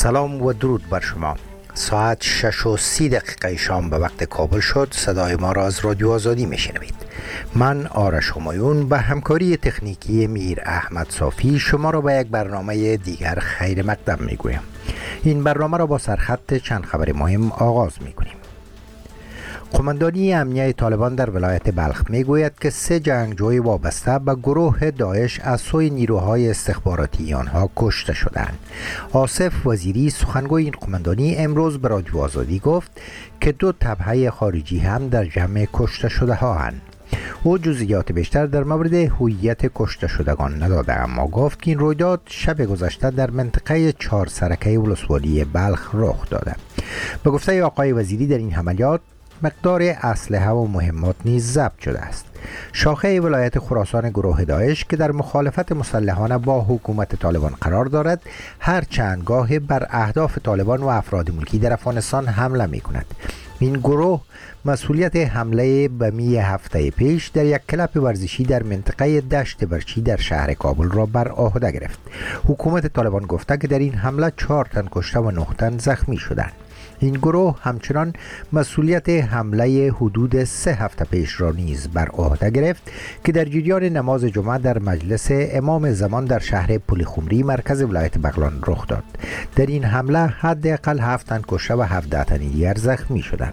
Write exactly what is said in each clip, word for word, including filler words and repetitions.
سلام و درود بر شما. ساعت شش و سی دقیقه شام به وقت کابل شد. صدای ما را از رادیو آزادی میشنوید. من آرش همایون به همکاری تکنیکی میر احمد صافی شما را به یک برنامه دیگر خیر مقدم میگویم. این برنامه را با سرخط چند خبر مهم آغاز میکنیم. قماندانی امنیه طالبان در ولایت بلخ میگوید که سه جنگجوی وابسته به گروه داعش از سوی نیروهای استخباراتی آنها کشته شدند. آصف وزیری سخنگوی این قماندانی امروز به رادیو آزادی گفت که دو تبعه خارجی هم در جمع کشته شده ها هستند. او جزئیات بیشتر در مورد هویت کشته شدگان نداده، اما گفت که این رویداد شب گذشته در منطقه چهار سرکه ولسوالی بلخ رخ داده. به گفته آقای وزیری در این عملیات مقدار اسلحه و مهمات نیز ضبط شده است. شاخه ولایت خراسان گروه داعش که در مخالفت مسلحانه با حکومت طالبان قرار دارد، هر چند گاه بر اهداف طالبان و افراد ملکی در افغانستان حمله می کند. این گروه مسئولیت حمله بمی هفته پیش در یک کلب ورزشی در منطقه دشت برچی در شهر کابل را بر عهده گرفت. حکومت طالبان گفته که در این حمله چهار تن کشته و نه تن زخمی شدند. این گروه همچنان مسئولیت حمله حدود سه هفته پیش را نیز بر عهده گرفت که در جریان نماز جمعه در مجلس امام زمان در شهر پلخمری مرکز ولایت بغلان رخ داد. در این حمله حداقل هفت تن کشته و هفده تن دیگر زخمی شدند.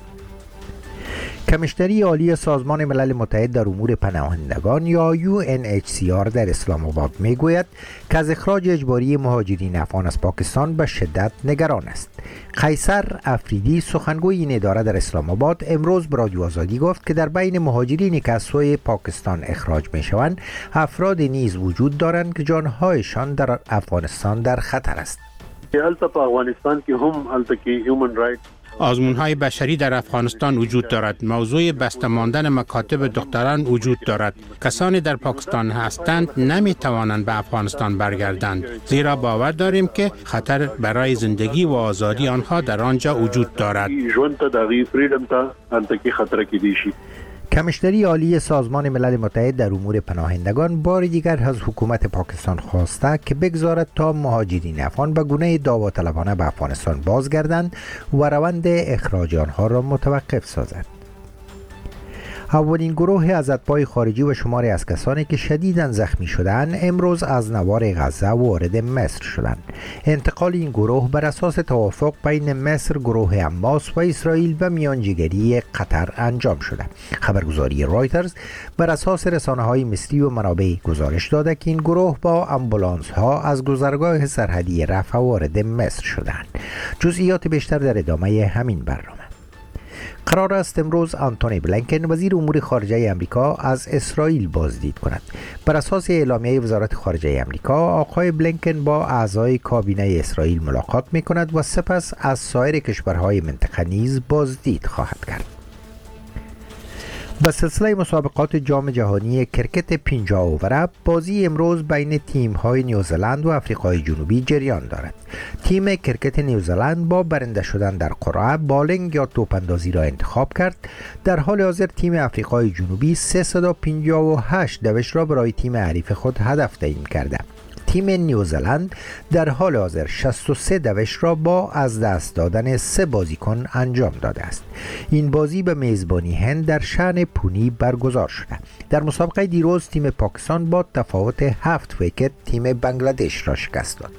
کمیشنری عالی سازمان ملل متحد در امور پناهندگان یا یو ان اچ سی آر در اسلام آباد میگوید که از اخراج اجباری مهاجرین افغان از پاکستان به شدت نگران است. قیصر افریدی سخنگوی این اداره در اسلام آباد امروز به رادیو آزادی گفت که در بین مهاجرینی که از سوی پاکستان اخراج میشوند افراد نیز وجود دارند که جانهایشان در افغانستان در خطر است. البته په افغانستان کې هم البته کې هیومن رایټ آزمون‌های بشری در افغانستان وجود دارد. موضوع بسته ماندن مکاتب دختران وجود دارد. کسانی در پاکستان هستند نمی‌توانند به افغانستان برگردند، زیرا باور داریم که خطر برای زندگی و آزادی آنها در آنجا وجود دارد. کمیشنری عالی سازمان ملل متحد در امور پناهندگان بار دیگر از حکومت پاکستان خواسته که بگذارد تا مهاجرین افغان به گونه داوطلبانه به افغانستان بازگردند و روند اخراج آنها را متوقف سازد. اولین گروه از اتباع خارجی و شماری از کسانی که شدیداً زخمی شدند امروز از نوار غزه وارد مصر شدند. انتقال این گروه بر اساس توافق بین مصر، گروه حماس و اسرائیل و میانجیگری قطر انجام شده. خبرگزاری رایترز بر اساس رسانه‌های مصری و منابع گزارش داده که این گروه با آمبولانس ها از گذرگاه سرحدی رفح وارد مصر شدند. جزئیات بیشتر در ادامه همین برنامه. قرار است امروز آنتونی بلینکن وزیر امور خارجه امریکا از اسرائیل بازدید کند. بر اساس اعلامیه وزارت خارجه امریکا، آقای بلینکن با اعضای کابینه اسرائیل ملاقات می کند و سپس از سایر کشورهای منطقه نیز بازدید خواهد کرد. به سلسله مسابقات جام جهانی کرکت پنجاه اووره بازی امروز بین تیم‌های نیوزلند و آفریقای جنوبی جریان دارد. تیم کرکت نیوزلند با برنده شدن در قرعه بالینگ یا توپاندازی را انتخاب کرد. در حال حاضر تیم آفریقای جنوبی سیصد و پنجاه و هشت دوش را برای تیم حریف خود هدف تعیین کرده. تیم نیوزلند در حال حاضر شصت و سه دوش را با از دست دادن سه بازیکن انجام داده است. این بازی به میزبانی هند در شأن پونی برگزار شده. در مسابقه دیروز تیم پاکستان با تفاوت هفت ویکت تیم بنگلادش را شکست داد.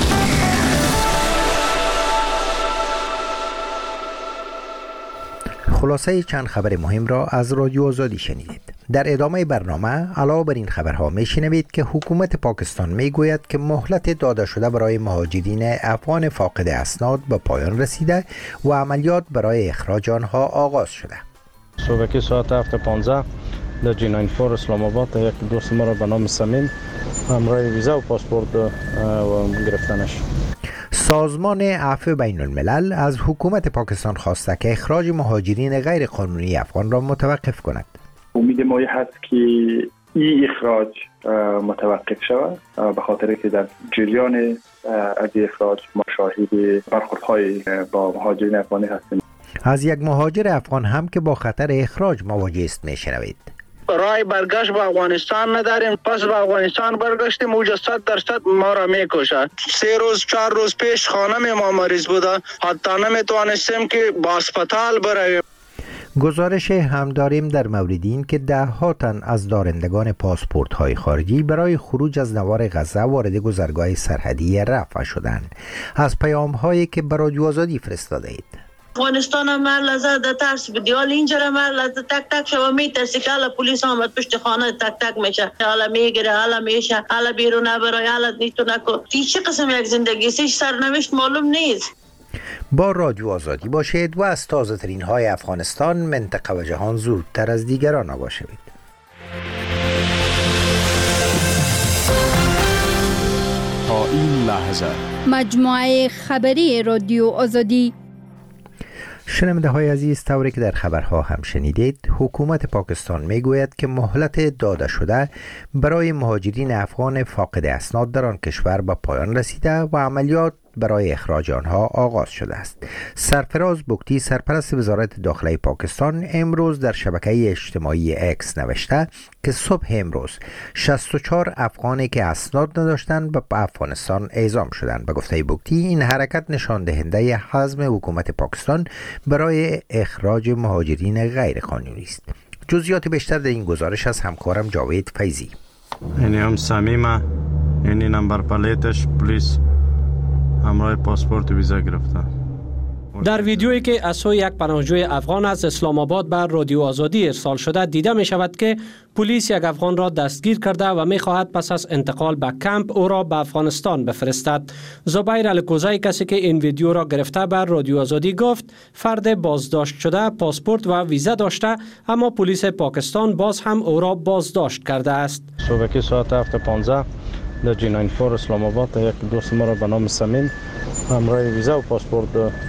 خلاصه چند خبر مهم را از رادیو آزادی شنیدید. در ادامه برنامه علاوه بر این خبرها میشنوید که حکومت پاکستان میگوید که مهلت داده شده برای مهاجرین افغان فاقد اسناد به پایان رسیده و عملیات برای اخراج آنها آغاز شده. صبح ساعت هفت و پانزده در جی نود و چهار اسلام آباد یک دوست ما را به نام سمیم همراه ویزا و پاسپورت گرفتنش. سازمان عفو بین الملل از حکومت پاکستان خواسته که اخراج مهاجرین غیر قانونی افغان را متوقف کند. امید ما هست که این اخراج متوقف شود، به خاطر که در جریان از اخراج ما شاهد برخوردهای با مهاجرین افغانی هستیم. از یک مهاجر افغان هم که با خطر اخراج مواجه است میشنوید. راه برگشت به افغانستان نداریم. پس به افغانستان برگشتیم، اوجا صد درصد ما را میکشد. سه روز چهار روز پیش خانم ما مریض بوده، حتی نمیتوانستیم که با اسپتال برویم. گزارش هم داریم در مورد این که ده ها تن از دارندگان پاسپورت های خارجی برای خروج از نوار غزه وارد گذرگاه سرحدی رفح شدند. از پیام هایی که به رادیو آزادی فرستاده اید: افغانستان ما لازم در ترس بدیال اینجا ما لازم تک تک شما میترسی که حالا پلیس آمد پشت خانه تک تک میشه، حالا میگیره، حالا میشه، حالا بیرون برای، حالا نیتو نکو. چه قسم یک زندگی سیش سرنوشت معلوم نیست. با رادیو آزادی باشید و از تازه ترین های افغانستان، منطقه و جهان زودتر از دیگران آگاه شوید. تا این لحظه مجموعه خبری رادیو آزادی. شنونده های عزیز، طوری که در خبرها هم شنیدید، حکومت پاکستان می گوید که مهلت داده شده برای مهاجرین افغان فاقد اسناد در آن کشور به پایان رسیده و عملیات برای اخراج آنها آغاز شده است. سرفراز بگتی، سرپرست وزارت داخله پاکستان، امروز در شبکه اجتماعی اکس نوشته که صبح امروز شصت و چهار افغانی که اسناد نداشتند به افغانستان اعزام شدند. به گفته بگتی، این حرکت نشان دهنده حزم حکومت پاکستان برای اخراج مهاجرین غیر قانونی است. جزئیات بیشتر در این گزارش از همکارم جاوید فیضی. این هم صمیمه، این نمبر پلیتش پلیس همراه پاسپورت ویزا گرفته. در ویدیویی که از سوی یک پناهجوی افغان از اسلام آباد بر رادیو آزادی ارسال شده دیده می شود که پلیس یک افغان را دستگیر کرده و می خواهد پس از انتقال به کمپ او را به افغانستان بفرستد. زبیر الکوزی، کسی که این ویدیو را گرفته، بر رادیو آزادی گفت فرد بازداشت شده پاسپورت و ویزا داشته، اما پلیس پاکستان باز هم او را بازداشت کرده است. صبح ساعت هفت و پانزده در جی نود و چهار اسلام آباد یک دوست ما را به نام سمین همراه ویزا و پاسپورت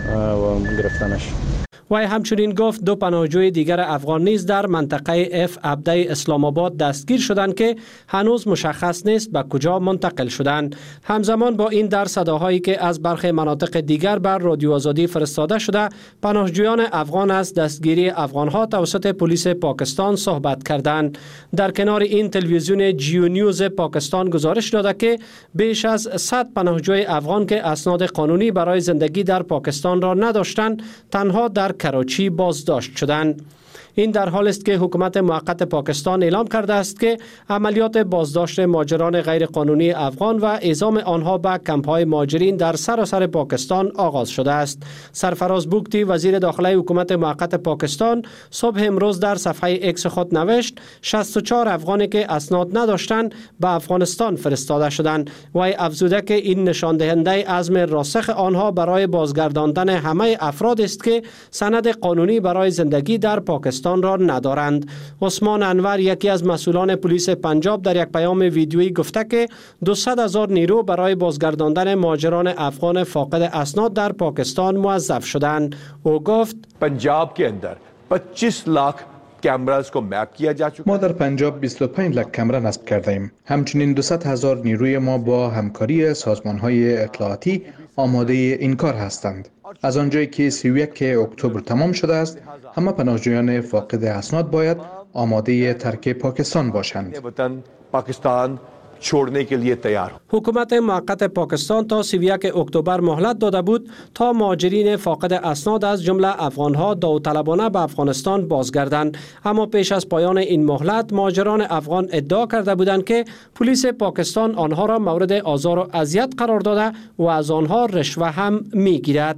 گرفتنش. وی همچنین گفت دو پناهجوی دیگر افغان نیز در منطقه اف عبده اسلام آباد دستگیر شدند که هنوز مشخص نیست به کجا منتقل شدند. همزمان با این، در صداهایی که از برخی مناطق دیگر بر رادیو آزادی فرستاده شده، پناهجویان افغان از دستگیری افغانها توسط پلیس پاکستان صحبت کردند. در کنار این، تلویزیون جیو نیوز پاکستان گزارش داده که بیش از صد پناهجوی افغان که اسناد قانونی برای زندگی در پاکستان را نداشتند، تنها در کراچی بازداشت شدند. این در حال است که حکومت موقت پاکستان اعلام کرده است که عملیات بازداشت مهاجران غیر قانونی افغان و اعزام آنها به کمپ‌های مهاجرین در سراسر پاکستان آغاز شده است. سرفراز بگتی، وزیر داخله حکومت موقت پاکستان، صبح امروز در صفحه اکس خود نوشت شصت و چهار افغانی که اسناد نداشتند به افغانستان فرستاده شدند. وی افزوده که این نشان دهنده عزم راسخ آنها برای بازگرداندن همه افراد است که سند قانونی برای زندگی در پاکستان را ندارند. عثمان انور، یکی از مسئولان پلیس پنجاب، در یک پیام ویدیویی گفته که دویست هزار نیرو برای بازگرداندن مهاجران افغان فاقد اسناد در پاکستان موظف شدند. او گفت پنجاب के अंदर पच्चीस लाख کامراز کو مپ کیا جا چکا. ما در پنجاب بیست و پنج لک کامرا نصب کرده ایم. همچنین دویست هزار نیروی ما با همکاری سازمان‌های اطلاعاتی آماده این کار هستند. از آنجایی که سی و یک اکتبر تمام شده است، همه پناهجویان فاقد اسناد باید آماده ترک پاکستان باشند. پاکستان छोड़ने के लिए तैयार. حکومت موقت پاکستان تا سی و یک اکتبر مهلت داده بود تا مهاجرین فاقد اسناد از جمله افغانها داوطلبانه به افغانستان بازگردند، اما پیش از پایان این مهلت مهاجران افغان ادعا کرده بودند که پلیس پاکستان آنها را مورد آزار و اذیت قرار داده و از آنها رشوه هم میگیرد.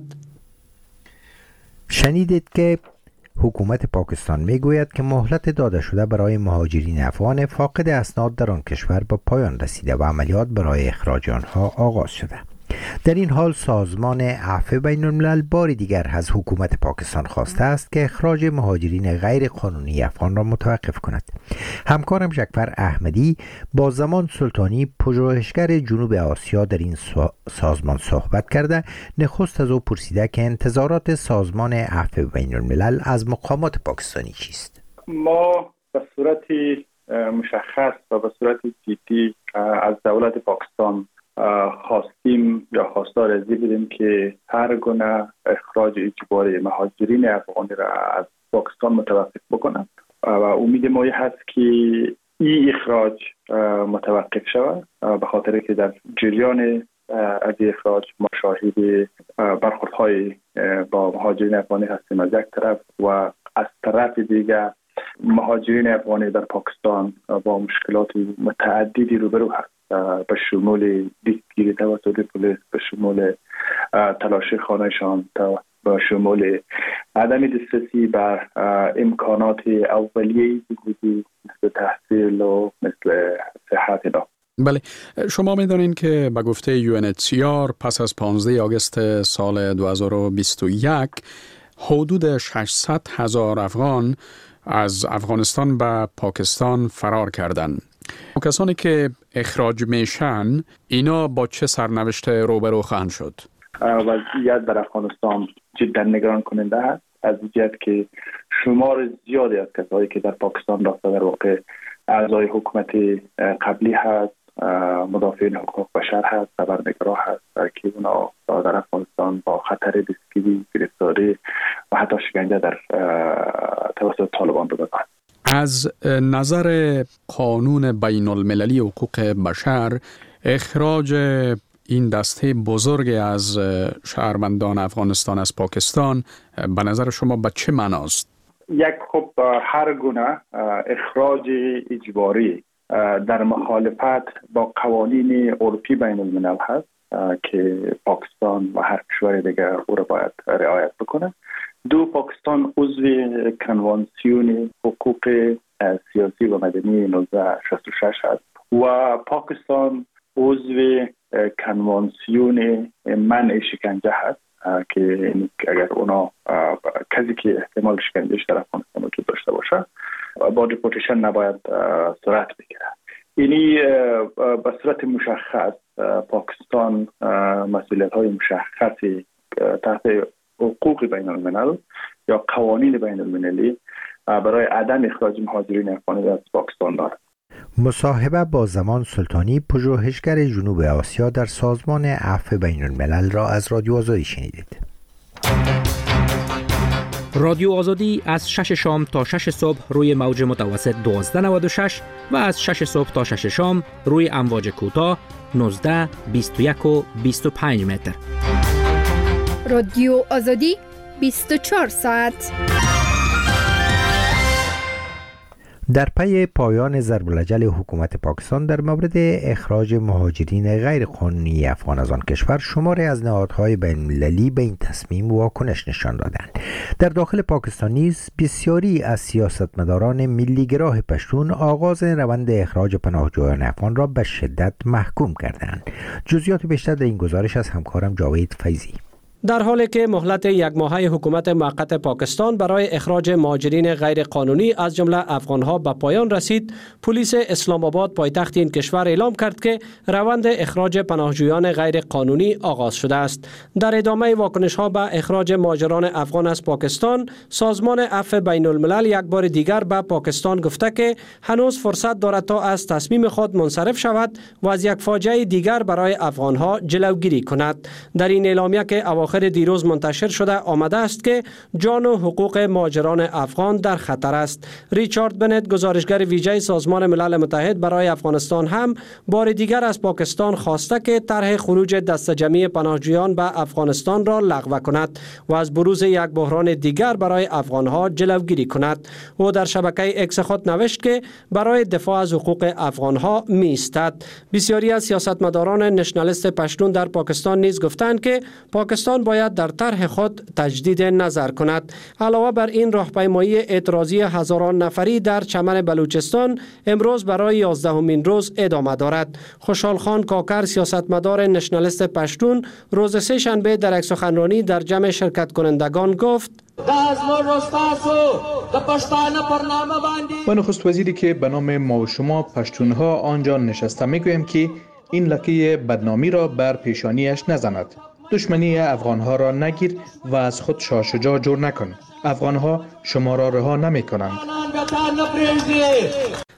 شنیدید که حکومت پاکستان میگوید که مهلت داده شده برای مهاجرین افغان فاقد اسناد در آن کشور به پایان رسیده و عملیات برای اخراج آنها آغاز شده. در این حال سازمان عفو بین الملل بار دیگر از حکومت پاکستان خواسته است که اخراج مهاجرین غیر قانونی افغان را متوقف کند. همکارم شکفر احمدی با زمان سلطانی، پژوهشگر جنوب آسیا، در این سازمان صحبت کرده. نخست از او پرسیده که انتظارات سازمان عفو بین الملل از مقامات پاکستانی چیست؟ ما به صورت مشخص و به صورت جدی از دولت پاکستان خواستیم یا خواستار از این بودیم که هر گونه اخراج اجباری مهاجرین افغانی را از پاکستان متوقف بکنند و امید ما هست که این اخراج متوقف شود، به خاطر که در جریان از اخراج ما شاهد برخوردهای با مهاجرین افغانی هستیم از یک طرف، و از طرف دیگر مهاجرین افغانی در پاکستان با مشکلات متعددی روبرو هست، به شمول دستگیری توسط پلیس، به شمول تلاشی خانهشان، به شمول عدم دسترسی بر امکانات اولیه‌ای بودی مثل تحصیل و مثل صحت اینا. بله، شما می‌دانید که به گفته یو ان اچ سی آر پس از پانزده آگوست سال دو هزار و بیست و یک حدود ششصد هزار افغان از افغانستان به پاکستان فرار کردند. کسانی که اخراج میشن اینا با چه سرنوشت روبرو خواهند شد؟ وضعیت در افغانستان جدا نگران کننده است، از جهت که شمار زیادی از کسایی که در پاکستان رفته در واقع اعضای حکومت قبلی هست، مدافعین حقوق بشر هست، خبرنگارا هست که اونا در افغانستان با خطر دستگیری، گرفتاری و حتی شکنجه در توسط طالبان رو دارند. از نظر قانون بین المللی حقوق بشر اخراج این دسته بزرگ از شهروندان افغانستان از پاکستان به نظر شما به چه معناست؟ یک خب هر گونه اخراج اجباری در مخالفت با قوانین اروپی بین الملل هست که پاکستان و هر کشور دیگر او را باید رعایت بکنه. دو، پاکستان عضو کنوانسیون حقوق سیاسی و مدنی نوزده شصت و شش هست و پاکستان عضو کنوانسیون منع شکنجه هست که اگر اونا کسی که احتمال شکنجهش در افغانستان وجود داشته باشه با دیپورتیشن نباید صورت بگیره. یعنی به صورت مشخص پاکستان مسئولیت های مشخصی تحت حقوق بین الملل یا قوانین بین المللی برای عدم اخراج مهاجرین افغانی از پاکستان دارد. مصاحبه با زمان سلطانی، پژوهشگر جنوب آسیا در سازمان عفو بین الملل را از رادیو آزادی شنیدید. رادیو آزادی از شش شام تا شش صبح روی موج متوسط دوازده نود و شش و از شش صبح تا شش شام روی امواج کوتاه نوزده، بیست و یک و بیست و پنج متر. رادیو آزادی بیست و چهار ساعت. در پی پایان ضرب العجل حکومت پاکستان در مورد اخراج مهاجرین غیر قانونی افغان از آن کشور، شماری از نهادهای بین المللی به این تصمیم واکنش نشان دادند. در داخل پاکستان نیز بسیاری از سیاستمداران ملی‌گرای پشتون آغاز روند اخراج پناهجویان افغان را به شدت محکوم کردند. جزئیات بیشتر در این گزارش از همکارم جاوید فیضی. در حالی که مهلت یک ماهه حکومت موقت پاکستان برای اخراج مهاجرین غیر قانونی از جمله افغانها به پایان رسید، پلیس اسلام آباد پایتخت این کشور اعلام کرد که روند اخراج پناهجویان غیر قانونی آغاز شده است. در ادامه واکنش ها به اخراج مهاجران افغان از پاکستان، سازمان عفو بین الملل یک بار دیگر به پاکستان گفته که هنوز فرصت دارد تا از تصمیم خود منصرف شود و از یک فاجعه دیگر برای افغانها جلوگیری کند. در این اعلامیه که اواخر دیروز منتشر شده آمده است که جان و حقوق مهاجران افغان در خطر است. ریچارد بنت، گزارشگر ویژه سازمان ملل متحد برای افغانستان، هم بار دیگر از پاکستان خواسته که طرح خروج دسته جمعی پناهجویان به افغانستان را لغو کند و از بروز یک بحران دیگر برای افغانها جلوگیری کند. او در شبکه اکس خود نوشت که برای دفاع از حقوق افغانها می ایستد. بسیاری از سیاستمداران نشنالیست پشتون در پاکستان نیز گفتند که پاکستان باید در طرح خود تجدید نظر کند. علاوه بر این، راهپیمایی اعتراضی هزاران نفری در چمن بلوچستان امروز برای یازدهمین روز ادامه دارد. خوشحال خان کاکر، سیاستمدار نشنالیست پشتون، روز سه شنبه در یک سخنرانی در جمع شرکت کنندگان گفت: و نخست وزیری که به نام ما و شما پشتونها آنجا نشسته میگویم که این لکه بدنامی را بر پیشانیش نزند. دشمنی افغانها را نگیر و از خود شاه شجاع جور نکن. افغانها شما را رها نمی کنند.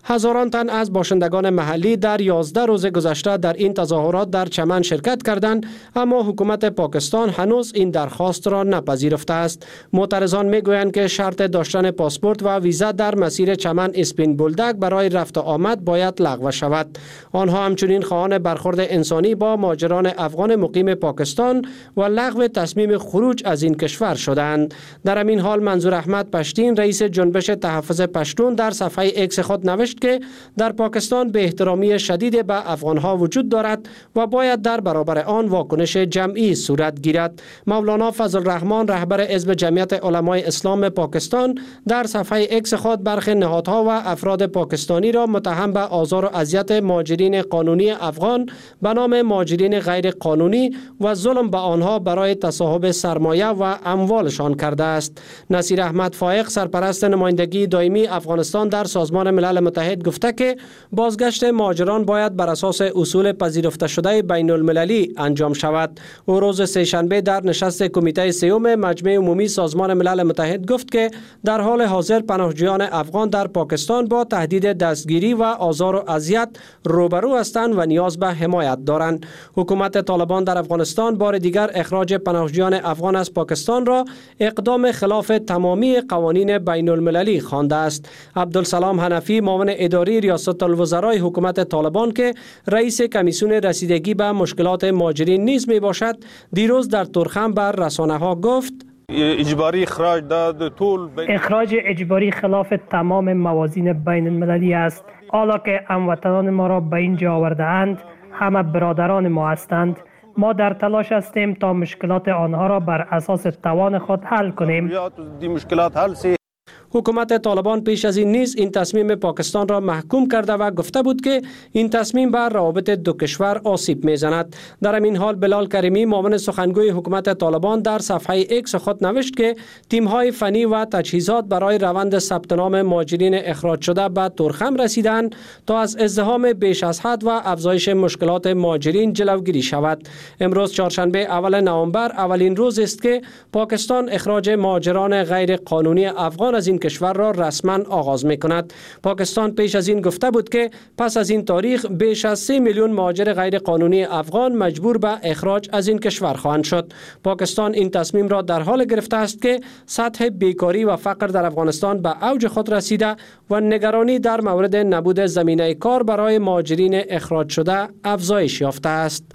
هزاران تن از باشندگان محلی در یازده روز گذشته در این تظاهرات در چمن شرکت کردند، اما حکومت پاکستان هنوز این درخواست را نپذیرفته است. معترضان میگویند که شرط داشتن پاسپورت و ویزا در مسیر چمن اسپین بولدک برای رفت و آمد باید لغو شود. آنها همچنین خواهان برخورد انسانی با مهاجران افغان مقیم پاکستان و لغو تصمیم خروج از این کشور شدند. در همین حال منظور احمد پشتین رئیس جنبش تحفظ پشتون در صفحه ایکس خود نوشت که در پاکستان به احترامی شدید به افغانها وجود دارد و باید در برابر آن واکنش جمعی صورت گیرد. مولانا فضل الرحمن رهبر حزب جمعیت علمای اسلام پاکستان در صفحه ایکس خود برخی نهادها و افراد پاکستانی را متهم به آزار و اذیت مهاجرین قانونی افغان به نام مهاجرین غیر قانونی و ظلم به آنها برای تصاحب سرمایه و اموالشان کرده است. نصیر احمد فائق سرپرست نمایندگی دائمی افغانستان در سازمان ملل متحد گفته که بازگشت مهاجران باید بر اساس اصول پذیرفته شده بین المللی انجام شود. او روز سه‌شنبه در نشست کمیته سیوم مجمع عمومی سازمان ملل متحد گفت که در حال حاضر پناهجویان افغان در پاکستان با تهدید دستگیری و آزار و اذیت روبرو هستند و نیاز به حمایت دارند. حکومت طالبان در افغانستان بار دیگر اخراج پناهجویان افغان از پاکستان را اقدام خلاف تمامی قوانین بین المللی خوانده است. عبدالسلام حنفی معاون اداری ریاست الوزرای حکومت طالبان که رئیس کمیسیون رسیدگی به مشکلات مهاجرین نیز می باشد، دیروز در ترخم بر رسانه ها گفت اجباری اخراج داد طول اخراج اجباری خلاف تمام موازین بین المللی است. حالا که هموطنان ما را به اینجا آورده اند، همه برادران ما هستند. ما در تلاش هستیم تا مشکلات آنها را بر اساس توان خود حل کنیم. حکومت طالبان پیش از این نیز این تصمیم پاکستان را محکوم کرده و گفته بود که این تصمیم بر روابط دو کشور آسیب میزند. در همین حال بلال کریمی معاون سخنگوی حکومت طالبان در صفحه ایکس خود نوشت که تیم‌های فنی و تجهیزات برای روند ثبت نام مهاجرین اخراج شده به ترخم رسیدند تا از ازدحام بیش از حد و افزایش مشکلات مهاجرین جلوگیری شود. امروز چهارشنبه اول نوامبر اولین روز است که پاکستان اخراج مهاجران غیر قانونی افغان از این کشور را رسما آغاز می کند. پاکستان پیش از این گفته بود که پس از این تاریخ بیش از سه میلیون مهاجر غیر قانونی افغان مجبور به اخراج از این کشور خواهند شد. پاکستان این تصمیم را در حال گرفته است که سطح بیکاری و فقر در افغانستان به اوج خود رسیده و نگرانی در مورد نبود زمینه کار برای مهاجرین اخراج شده افزایش یافته است.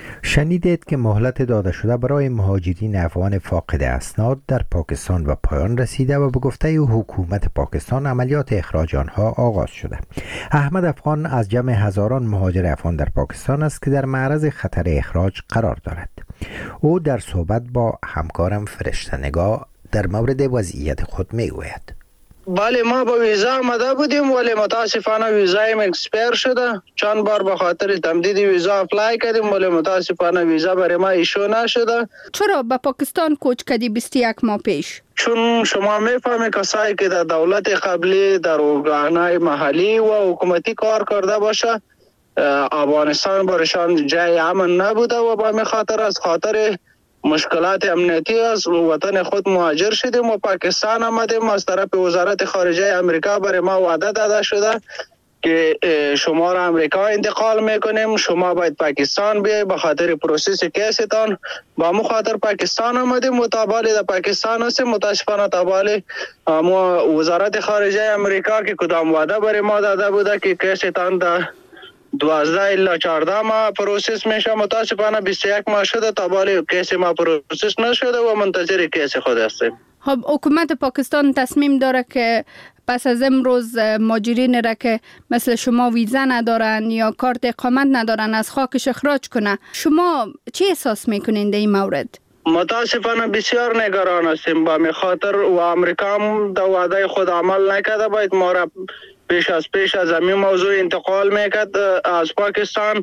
شنیدید که مهلت داده شده برای مهاجرین افغان فاقد اسناد در پاکستان و پایان رسیده و به گفته حکومت پاکستان عملیات اخراج آنها آغاز شده. احمد افغان از جمع هزاران مهاجر افغان در پاکستان است که در معرض خطر اخراج قرار دارد. او در صحبت با همکارم فرشته نگاه در مورد وضعیت خود میگوید. بله، ما با ویزا آمده بودیم ولی متاسفانه ویزایم اکسپایر شده. چند بار به خاطر تمدید ویزا اپلای کردیم ولی متاسفانه ویزا برای ما ایشو نشده. چرا به پاکستان کوچ کردی بیست و یک ماه پیش؟ چون شما میفهمید کسایی که در دولت قبلی در ارگانهای محلی و حکومتی کار کرده باشه، افغانستان برشان جای امن نبوده و به همین خاطر از خاطر مشکلات امنیتی از وطن خود مهاجر شدیم و پاکستان آمدیم. از طرف وزارت خارجه امریکا برای ما وعده داده شده که شما را امریکا انتقال میکنیم، شما باید پاکستان بیاید به خاطر پروسس کیستان. با مو خاطر پاکستان آمدیم، متابعی در پاکستان هستیم. متاسفانه تابعی ما وزارت خارجه امریکا که کدام وعده برای ما داده بوده که کیستان در دوازده الا چهارده ماه پروسس میشه، متاسفانه بیست و یک ماه شده تا بالی کیس ما پروسس نشده و منتظر کیس خود هستیم. خب حکومت پاکستان تصمیم داره که پس از امروز مهاجرین را که مثل شما ویزا ندارن یا کارت اقامت ندارن از خاکش اخراج کنه. شما چی احساس میکنین در این مورد؟ متاسفانه بسیار نگران هستیم با می خاطر و امریکا هم در وعده خود عمل نکرده. باید ما را پیش از پیش از همین موضوع انتقال میکرد از پاکستان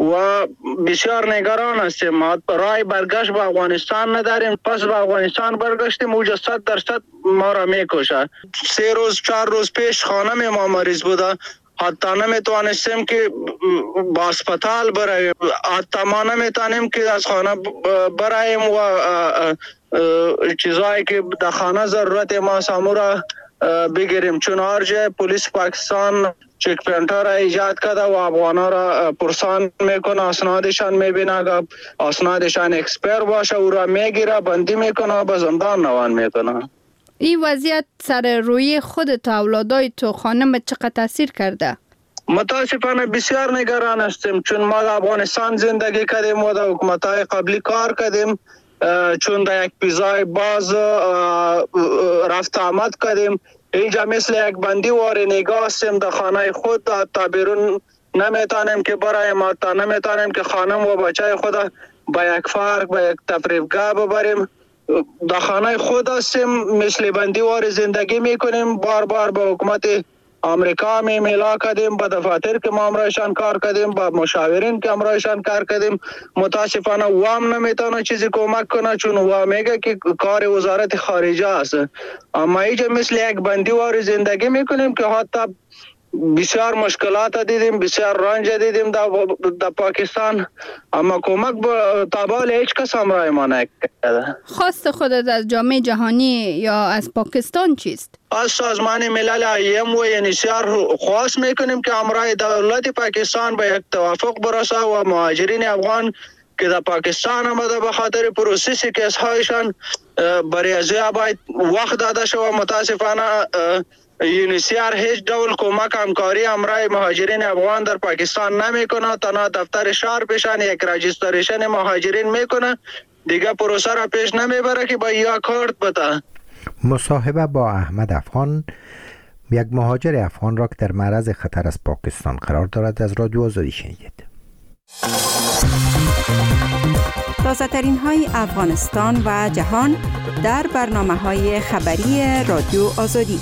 و بسیار نگران هستیم. ما رای برگشت به افغانستان نداریم. پس به افغانستان برگشتیم اوجا صد درصد ما را میکشه. سه روز چهار روز پیش خانم ما مریض بوده، حتی نمیتوانستیم که با اسپتال برایم، حتی ما نمیتونیم که از خانه برایم و چیزایی که در خانه ضرورت ما سامورا بگیریم، چون هر جای پلیس پاکستان چک پوینت‌ها را ایجاد کرده و افغان‌ها را پرسان میکنه، اسنادشان میبینه، اسنادشان اکسپایر باشه او را میگیره، بندی میکنه، به زندان روان میکنه. این وضعیت سر روی خودت و اولادای تو خانم چقدر تاثیر کرده؟ متاسفانه بسیار نگران هستیم، چون ما در افغانستان زندگی کردیم و در حکومت‌های قبلی کار کردیم، چون در یک پیزای باز رفت آمد کردیم. اینجا مثل یک بندی وار نگاه هستیم در خانه خود، تا بیرون نمیتونیم که برای ما، تا نمیتونیم که خانم و بچه خود با یک فرق به یک تفریحگاه ببریم. در خانه خود هستیم، مثل بندی وار زندگی میکنیم. بار بار به حکومت آمریکا می میلا کردیم، با دفاتر که ما امرایشان کار کردیم، با مشاورین که امرایشان کار کردیم. متاسفانه وام نمیتونه چیزی کمک کنه، چون وام میگه که کار وزارت خارجه است. اما اینجا مثل یک بندی وار زندگی میکنیم که حتی بسیار مشکلات دیدیم، بسیار رنج دیدیم در, در پاکستان، اما کمک به تابال هیچ کس همراه ما نکرده. خواست خودت از جامعه جهانی یا از پاکستان چیست؟ از سازمان ملل ایم و انیسیار خواست میکنیم که همراه دولت پاکستان به یک توافق برسه و مهاجرین افغان که در پاکستان آمده به خاطر پروسس کیس‌هایشان برای ازیا باید وقت داده شود. متاسفانه یونیسیار هیچ دول کمک همکاری همراه مهاجرین افغان در پاکستان نمیکنه، تنها دفتر شهر پیشان یک رجیستریشن مهاجرین میکنه، دیگه پروسه را پیش نمیبره که با یا کارت بده. مصاحبه با احمد افغان، یک مهاجر افغان را که در معرض خطر از پاکستان قرار دارد، از رادیو آزادی شنیدید. تازه ترین های افغانستان و جهان در برنامه های خبری رادیو آزادی.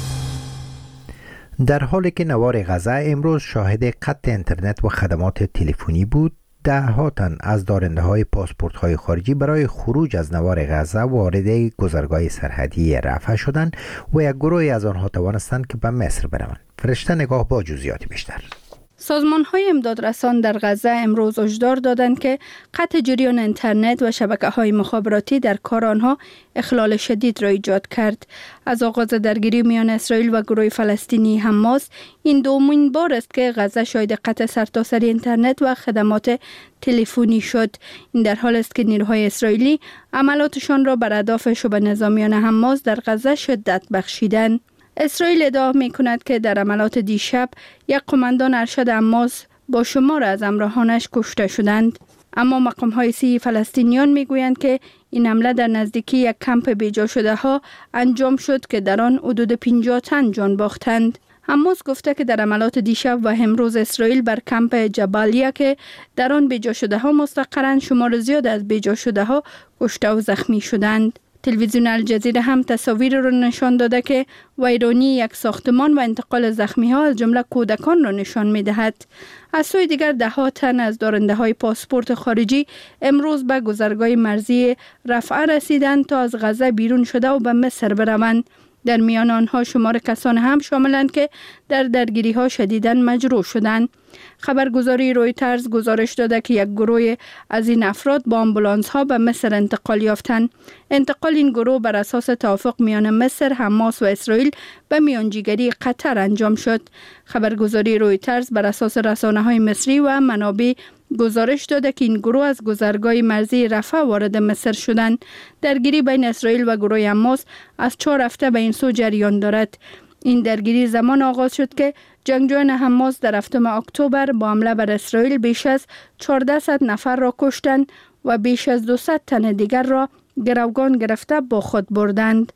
در حالی که نوار غزه امروز شاهد قطع اینترنت و خدمات تلفنی بود، ده ها تن از دارنده های پاسپورت های خارجی برای خروج از نوار غزه وارد گذرگاه سرحدی رفح شدند و یک گروهی از آنها توانستند که به مصر بروند. فرشته نگاه با جزئیات بیشتر. سازمان‌های امدادرسان در غزه امروز هشدار دادند که قطع جریان اینترنت و شبکه‌های مخابراتی در کار آنها اخلال شدید را ایجاد کرد. از آغاز درگیری میان اسرائیل و گروه فلسطینی حماس، این دومین بار است که غزه شاهد قطع سرتاسری اینترنت و خدمات تلفنی شد. این در حال است که نیروهای اسرائیلی عملاتشان را بر اهداف شبه نظامیان حماس در غزه شدت بخشیدند. اسرائیل ادعا می کند که در عملات دیشب یک قماندان ارشد حماس با شمار از همراهانش کشته شدند، اما مقام های سی فلسطینیان می گویند که این حمله در نزدیکی یک کمپ بیجا شده ها انجام شد که در آن حدود پنجاه تن جان باختند. حماس گفته که در عملات دیشب و امروز اسرائیل بر کمپ جبالیه که در آن بیجا شده ها مستقرن، شمار زیاد از بیجا شده ها کشته و زخمی شدند. تلویزیون الجزیره هم تصاویر را نشان داده که ویرانی یک ساختمان و انتقال زخمی ها از جمله کودکان را نشان می دهد. از سوی دیگر ده ها تن از دارنده های پاسپورت خارجی امروز به گذرگاه مرزی رفح رسیدند تا از غزه بیرون شده و به مصر بروند. در میان آنها شمار کسان هم شاملند که در درگیری ها شدیداً مجروح شدند. خبرگزاری رویترز گزارش داده که یک گروه از این افراد با آمبولانس ها به مصر انتقال یافتند. انتقال این گروه بر اساس توافق میان مصر، حماس و اسرائیل به میانجیگری قطر انجام شد. خبرگزاری رویترز بر اساس رسانه‌های مصری و منابع گزارش داده که این گروه از گذرگاه مرزی رفح وارد مصر شدند. درگیری بین اسرائیل و گروه حماس از چهار هفته به این سو جریان دارد. این درگیری زمان آغاز شد که جنگجویان حماس در هفتم اکتبر با حمله بر اسرائیل بیش از چهارصد نفر را کشتند و بیش از دویست تن دیگر را گروگان گرفته با خود بردند.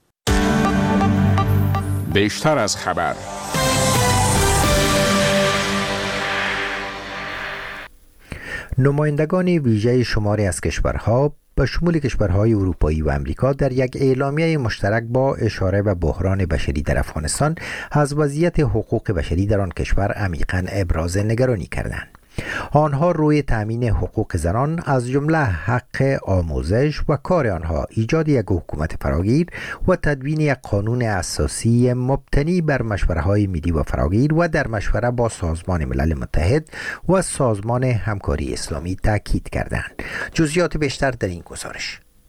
بیشتر از خبر. نمایندگان ویژه شماری از کشورها به شمول کشورهای اروپایی و امریکا در یک اعلامیه مشترک با اشاره به بحران بشری در افغانستان از وضعیت حقوق بشری در آن کشور عمیقاً ابراز نگرانی کردند. آنها روی تأمین حقوق زنان از جمله حق آموزش و کار آنها، ایجاد یک حکومت فراگیر و تدوین یک قانون اساسی مبتنی بر مشوره‌های ملی و فراگیر و در مشوره با سازمان ملل متحد و سازمان همکاری اسلامی تاکید کردند. جزئیات بیشتر در این گزارش.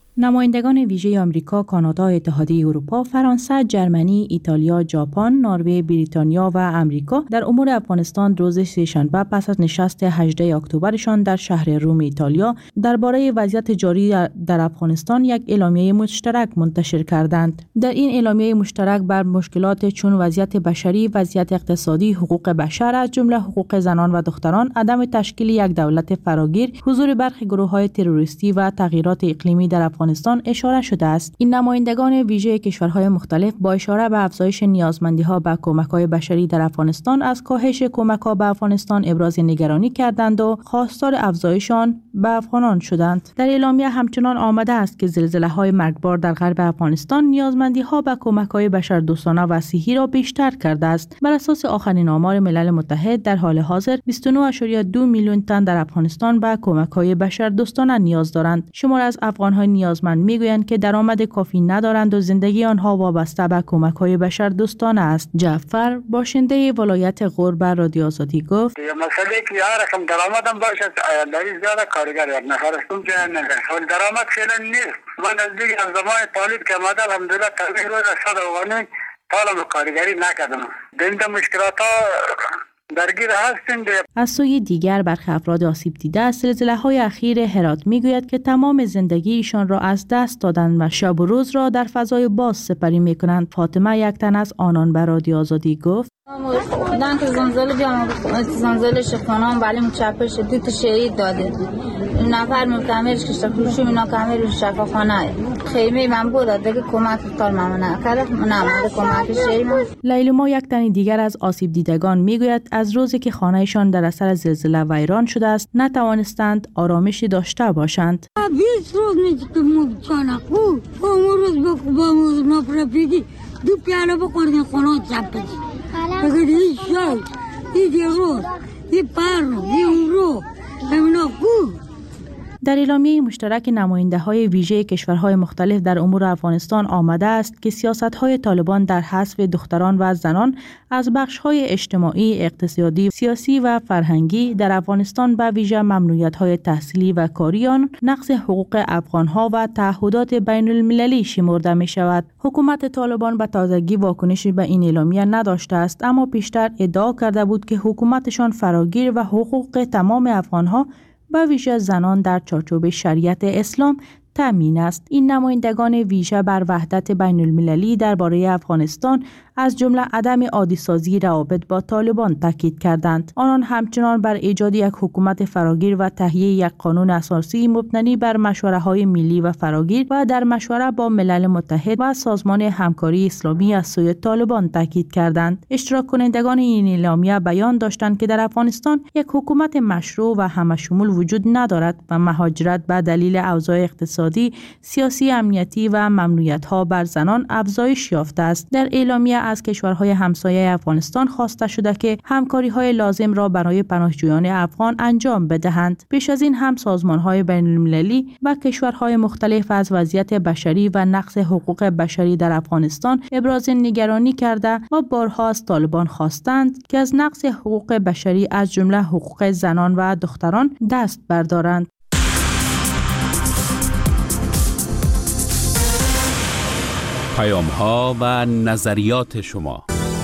نمایندگان ویژه آمریکا، کانادا، اتحادیه اروپا، فرانسه، جرمنی، ایتالیا، ژاپن، نروژ، بریتانیا و امریکا در امور افغانستان روز سه‌شنبه پس از نشست هجدهم اکتبرشان در شهر روم ایتالیا درباره وضعیت جاری در افغانستان یک اعلامیه مشترک منتشر کردند. در این اعلامیه مشترک بر مشکلات چون وضعیت بشری، وضعیت اقتصادی، حقوق بشر از جمله حقوق زنان و دختران، عدم تشکیل یک دولت فراگیر، حضور برخی گروه‌های تروریستی و تغییرات اقلیمی در افغانستان اشاره شده است. این نمایندگان ویژه کشورهای مختلف با اشاره به افزایش نیازمندی‌ها به کمک‌های بشری در افغانستان از کاهش کمک‌ها به افغانستان ابراز نگرانی کردند و خواستار افزایش آن به افغانان شدند. در اعلامیه همچنان آمده است که زلزله‌های مرگبار در غرب افغانستان نیازمندی‌ها به کمک‌های بشردوستانه و صحی را بیشتر کرده است. بر اساس آخرین آمار ملل متحد در حال حاضر بیست و نه ممیز دو میلیون تن در افغانستان به کمک‌های بشردوستانه نیاز دارند. شمار از افغان‌های نیازمند میگویند که درآمد کافی ندارند و زندگی آنها وابسته به کمک‌های بشردوستانه است. جعفر باشنده ولایت غور به رادیو آزادی گفت: مسئله که هر رقم درآمدم باشه ایالداری زیاده کارگر نفرستون که نه درآمد فعلا نیست. من از دیگه از زمان طالب که آمده الحمدلله تغییر رو صد افغانی طالب کارگری نکردم. دنده مشکلات ها درگیر هستند. از سوی دیگر برخی افراد آسیب دیده از زلزله‌های اخیر هرات میگوید که تمام زندگیشان را از دست دادند و شب و روز را در فضای باز سپری میکنند. فاطمه یک تن از آنان به رادیو آزادی گفت: دان که زلزله بیام زلزله شکانم ولی مچپش دو تا شهید داده نفر متعمرش کشته پوشی اینا کامل شفاخانه خیمه من بود دیگه کمک تال مامانه کرد نه من کمک شیما. لیلما یک تن دیگر از آسیب دیدگان میگوید از روزی که خانهشان در اثر زلزله ویران شده است نتوانستند آرامشی داشته باشند. بیست روز میشه مو چانقو اون روز با با نپرپیدی دو پیاله بخوردن خونه چپش اگر این شاید این روز این پرو این رو بمینا کو. در اعلامیه مشترک نماینده‌های ویژه کشورهای مختلف در امور افغانستان آمده است که سیاست‌های طالبان در حذف دختران و زنان از بخش‌های اجتماعی، اقتصادی، سیاسی و فرهنگی در افغانستان به ویژه ممنوعیت‌های تحصیلی و کاری آن نقض حقوق افغان‌ها و تعهدات بین‌المللی شمرده می‌شود. حکومت طالبان به تازگی واکنشی به این اعلامیه نداشته است، اما پیشتر ادعا کرده بود که حکومتشان فراگیر و حقوق تمام افغان‌ها به ویژه زنان در چارچوب شریعت اسلام تامین است. این نمایندگان ویژه بر وحدت بین المللی درباره افغانستان از جمله عدم عادی سازی روابط با طالبان تاکید کردند. آنان همچنان بر ایجاد یک حکومت فراگیر و تهیه یک قانون اساسی مبتنی بر مشوره‌های ملی و فراگیر و در مشوره با ملل متحد و سازمان همکاری اسلامی از سوی طالبان تاکید کردند. اشتراک کنندگان این اعلامیه بیان داشتند که در افغانستان یک حکومت مشروع و همه‌شمول وجود ندارد و مهاجرت به دلیل اوضاع اقتصادی، سیاسی، امنیتی و ممنوعیت‌ها بر زنان افزایش یافته است. در اعلامیه از کشورهای همسایه افغانستان خواسته شده که همکاری‌های لازم را برای پناهجویان افغان انجام بدهند. پیش از این هم سازمان‌های بین‌المللی و کشورهای مختلف از وضعیت بشری و نقض حقوق بشری در افغانستان ابراز نگرانی کرده و بارها از طالبان خواستند که از نقض حقوق بشری از جمله حقوق زنان و دختران دست بردارند. پیام‌ها و نظریات شما.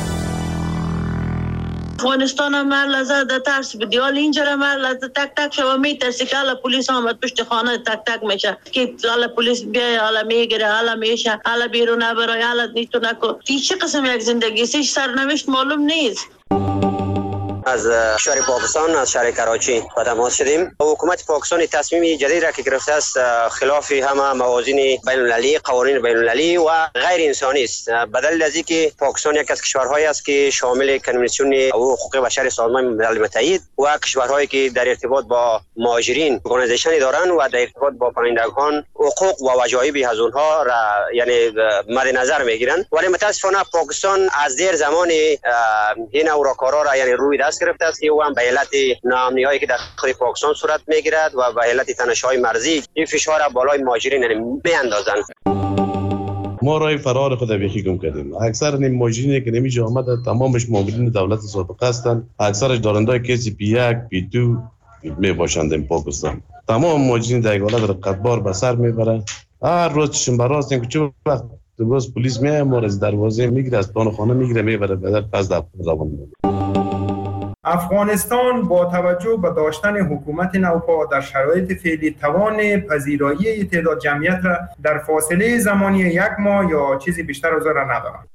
افغانستان مرد لذت در ترس بدیال اینجا مرد لذت تک تک شما میترسی که حالا پلیس آمد پشت خانه تک تک میشه که حالا پلیس بیای حالا میگیره حالا میشه حالا بیرون نبرای حالا نیتو نکو. این چه قسم یک زندگی سیش سرنوشت معلوم نیست. از شهر پاکستان از شهر کراچی با تماس شدیم. حکومت پاکستان تصمیم جدید را که گرفته است خلاف همه موازین بین المللی، قوانین بین المللی و غیر انسانی است. بدل از اینکه پاکستان یک از کشورهایی است که شامل کنوانسیون حقوق بشر سازمان ملل متحد و کشورهایی که در ارتباط با مهاجرین ارگانیزیشن دارند و در ارتباط با پناهندگان حقوق و وجایب از اونها را یعنی مد نظر میگیرند، ولی متاسفانه پاکستان از دیر زمان این اوراکارا را یعنی روی دست گرفته است که او هم به علت ناامنی‌هایی که در داخل پاکستان صورت میگیرد و به علت تنش‌های مرزی این فشار را بالای مهاجرین میاندازند. ما راه فرار خود بیخی گم کردیم. اکثر این مهاجرینی که نمیشه آمده تمامش مامورین دولت سابقه هستند، اکثرش دارندای کسی پی یک پی دو می باشند. این پاکستان تمام مهاجرین در حالت رقتبار به سر میبره. هر روز چشم برازیم که چه وقت باز پلیس میاد ما از دروازه میگیره، از پان خانه میگیره میبره بدر پس در روان میکنه. افغانستان با توجه به داشتن حکومت نوپا در شرایط فعلی توان پذیرایی تعداد جمعیت را در فاصله زمانی یک ماه یا چیزی بیشتر از آن ندارد.